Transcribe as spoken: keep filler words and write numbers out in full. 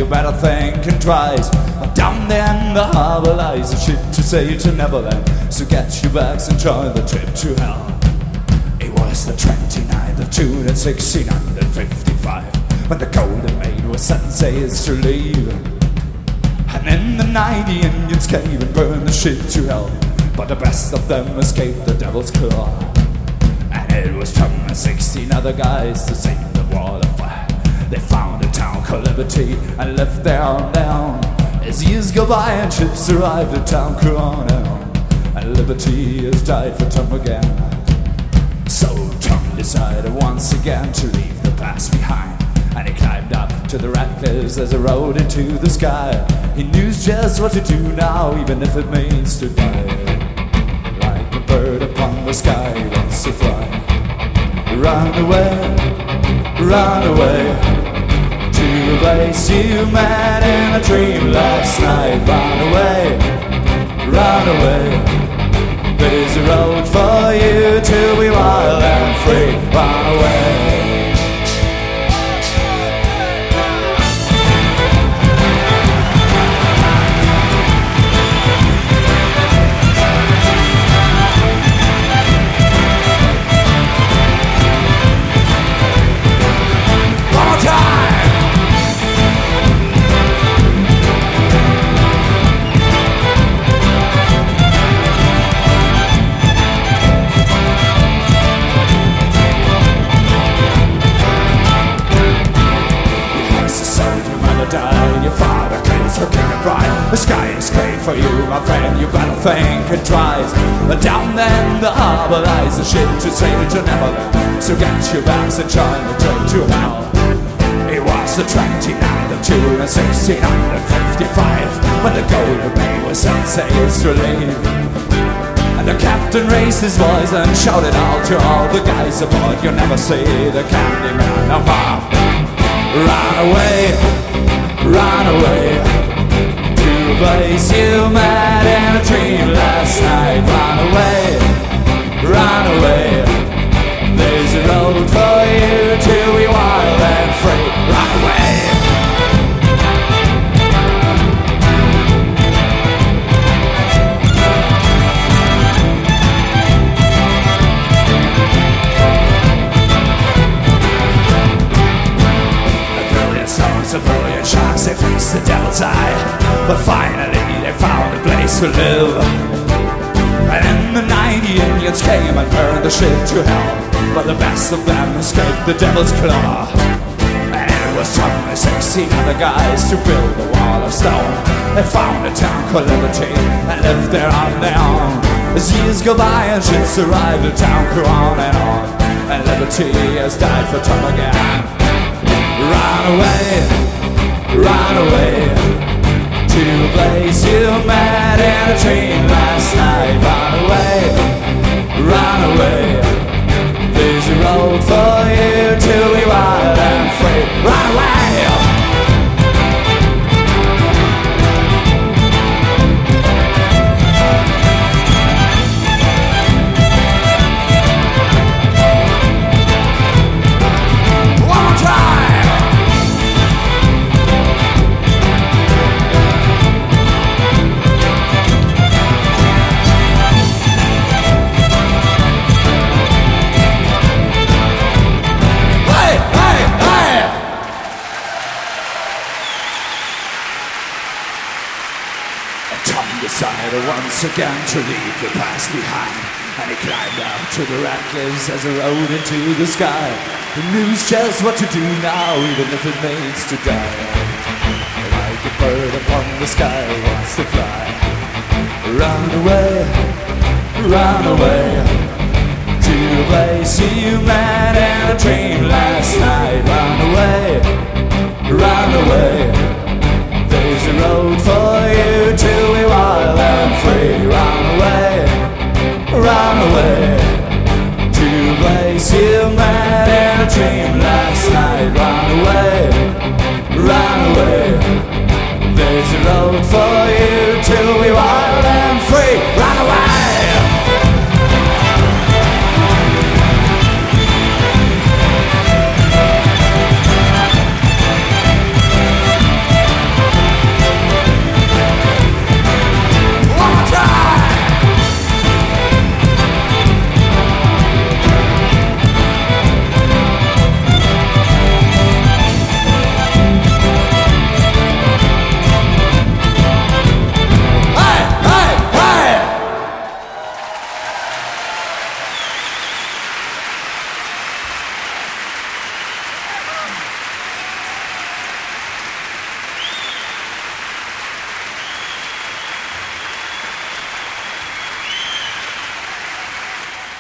better think and twice. Down there in the harbor lies a ship to sail to Neverland. So get your bags and join the trip to hell. It was the twenty-ninth of June in sixteen fifty-five when the Golden Maid was set sails to leave. And in the night the Indians came and burned the ship to hell, but the best of them escaped the devil's claw. And it was Tom and sixteen other guys to save the water fire. They found a town called Liberty and lived there on down. As years go by and ships arrived at town Corona, and Liberty has died for Tom again. So Tom decided once again to leave the past behind, and he climbed up to the red cliffs as he rode into the sky. He knew just what to do now, even if it means to die. Like a bird upon the sky, he wants to fly. Run away, run away to a place you met in a dream last night. Run away, run away. There's a road for you to be wild and free. Run away. The sky is great for you, my friend, you better think and twice. But down there in the harbor lies a ship to sail to Neverland. So get your bags and join the train to hell. It was the twenty-ninth of June in sixteen fifty-five when the Golden Maid was set sails to leave. And the captain raised his voice and shouted out to all the guys aboard, you'll never see the Candyman no more. Run away, run away to a place you met in a dream last night. Run away, run away. There's a road for you to be wild and free. Run away. A brilliant songs, a brilliant sharks, they faced the devil's eye. But finally they found a place to live. And in the night the Indians came and burned the ship to hell, but the best of them escaped the devil's claw. And it was Tom and sixteen other guys to build a wall of stone. They found a town called Liberty and lived there on their own. As years go by and ships arrived, the town grew on and on, and Liberty has died for Tom again. Run away, run away to a place you met in a dream last night. Run away, run away. There's a road for you to be wild and free. Run away. Decided once again to leave the past behind, and he climbed up to the red cliffs as he rode into the sky. He knew just what to do now, even if it means to die. Like a bird upon the sky wants to fly. Run away, run away to a place you met in a dream last night. Run away, run away. There's a road for you to be wild and free. Run away, run away to a place you met in a dream last night. Run away, run away. There's a road for you to be wild and free. Run